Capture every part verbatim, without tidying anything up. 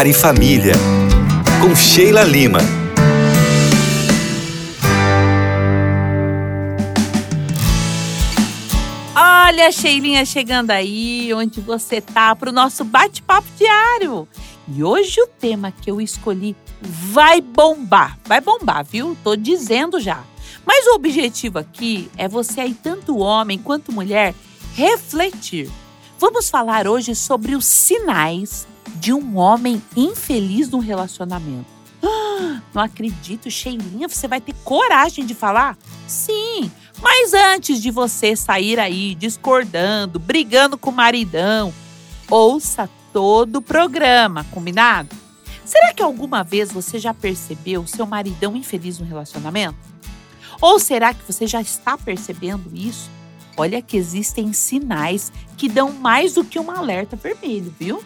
Lar e Família, com Sheila Lima. Olha a Sheilinha chegando aí, onde você tá, para o nosso bate-papo diário. E hoje o tema que eu escolhi vai bombar. Vai bombar, viu? Tô dizendo já. Mas o objetivo aqui é você aí, tanto homem quanto mulher, refletir. Vamos falar hoje sobre os sinais de um homem infeliz no relacionamento. Ah, não acredito, Sheilinha, você vai ter coragem de falar? Sim, mas antes de você sair aí discordando, brigando com o maridão, ouça todo o programa, combinado? Será que alguma vez você já percebeu seu maridão infeliz no relacionamento? Ou será que você já está percebendo isso? Olha que existem sinais que dão mais do que um alerta vermelho, viu?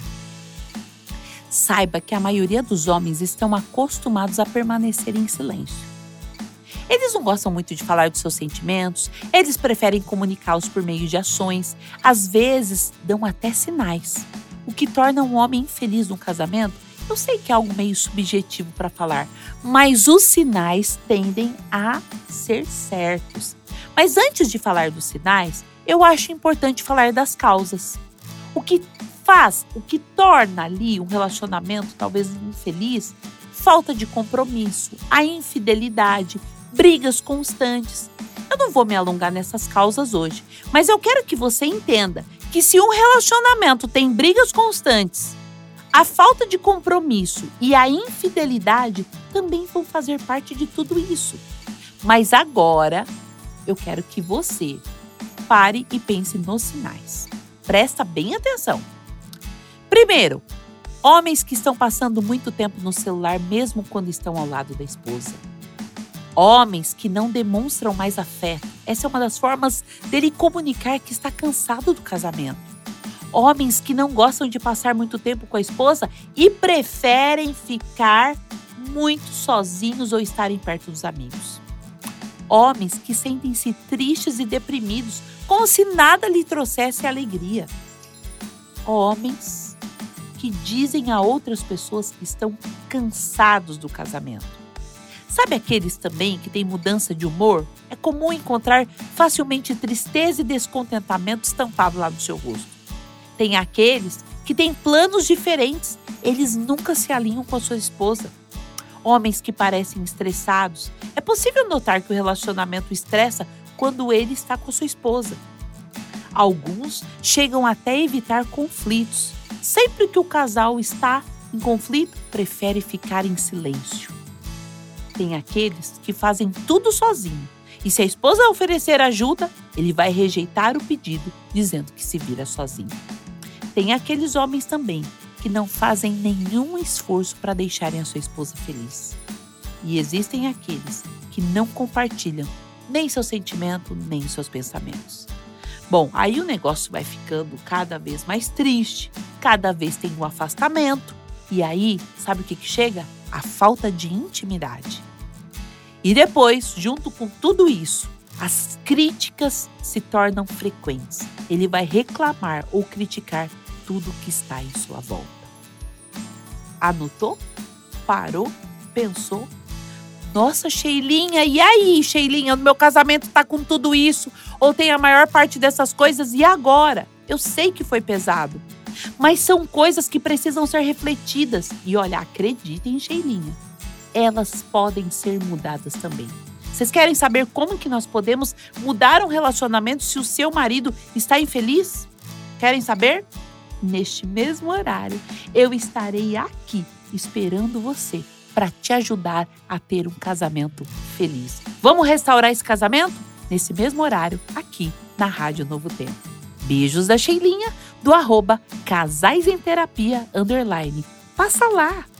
Saiba que a maioria dos homens estão acostumados a permanecer em silêncio. Eles não gostam muito de falar dos seus sentimentos, eles preferem comunicá-los por meio de ações, às vezes dão até sinais. O que torna um homem infeliz no casamento, eu sei que é algo meio subjetivo para falar, mas os sinais tendem a ser certos. Mas antes de falar dos sinais, eu acho importante falar das causas. O que faz, o que torna ali um relacionamento talvez infeliz, falta de compromisso, a infidelidade, brigas constantes. Eu não vou me alongar nessas causas hoje, mas eu quero que você entenda que se um relacionamento tem brigas constantes, a falta de compromisso e a infidelidade também vão fazer parte de tudo isso. Mas agora, eu quero que você pare e pense nos sinais. Presta bem atenção. Primeiro, homens que estão passando muito tempo no celular mesmo quando estão ao lado da esposa. Homens que não demonstram mais afeto. Essa é uma das formas dele comunicar que está cansado do casamento. Homens que não gostam de passar muito tempo com a esposa e preferem ficar muito sozinhos ou estarem perto dos amigos. Homens que sentem-se tristes e deprimidos, como se nada lhe trouxesse alegria. Homens que dizem a outras pessoas que estão cansados do casamento. Sabe aqueles também que têm mudança de humor? É comum encontrar facilmente tristeza e descontentamento estampado lá no seu rosto. Tem aqueles que têm planos diferentes, eles nunca se alinham com a sua esposa. Homens que parecem estressados. É possível notar que o relacionamento estressa quando ele está com a sua esposa. Alguns chegam até a evitar conflitos. Sempre que o casal está em conflito, prefere ficar em silêncio. Tem aqueles que fazem tudo sozinho. E se a esposa oferecer ajuda, ele vai rejeitar o pedido, dizendo que se vira sozinho. Tem aqueles homens também que não fazem nenhum esforço para deixarem a sua esposa feliz. E existem aqueles que não compartilham nem seu sentimento, nem seus pensamentos. Bom, aí o negócio vai ficando cada vez mais triste, cada vez tem um afastamento. E aí, sabe o que que chega? A falta de intimidade. E depois, junto com tudo isso, as críticas se tornam frequentes. Ele vai reclamar ou criticar tudo que está em sua volta. Anotou? Parou? Pensou? Nossa, Sheilinha, e aí, Sheilinha, o meu casamento tá com tudo isso, ou tem a maior parte dessas coisas, e agora? Eu sei que foi pesado, mas são coisas que precisam ser refletidas. E olha, acreditem, Sheilinha, elas podem ser mudadas também. Vocês querem saber como que nós podemos mudar um relacionamento se o seu marido está infeliz? Querem saber? Neste mesmo horário, eu estarei aqui esperando você para te ajudar a ter um casamento feliz. Vamos restaurar esse casamento? Nesse mesmo horário, aqui na Rádio Novo Tempo. Beijos da Sheilinha, do arroba Casais em Terapia, underline. Passa lá!